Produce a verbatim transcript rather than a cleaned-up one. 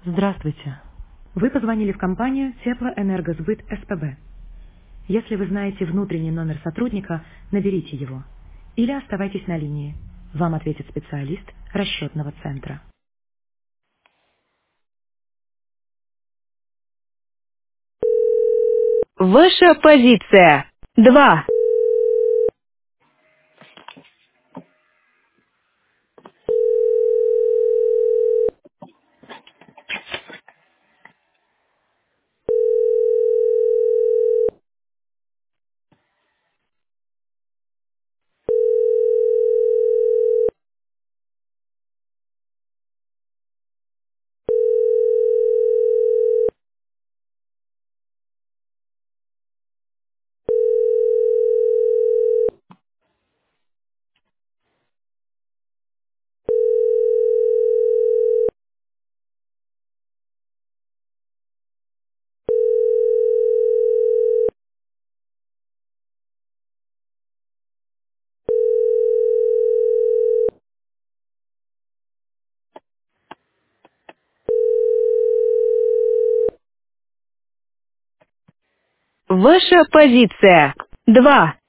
Здравствуйте. Вы позвонили в компанию Теплоэнергосбыт СПБ. Если вы знаете внутренний номер сотрудника, наберите его. Или оставайтесь на линии. Вам ответит специалист расчетного центра. Ваша позиция. Два. Ваша позиция. Два.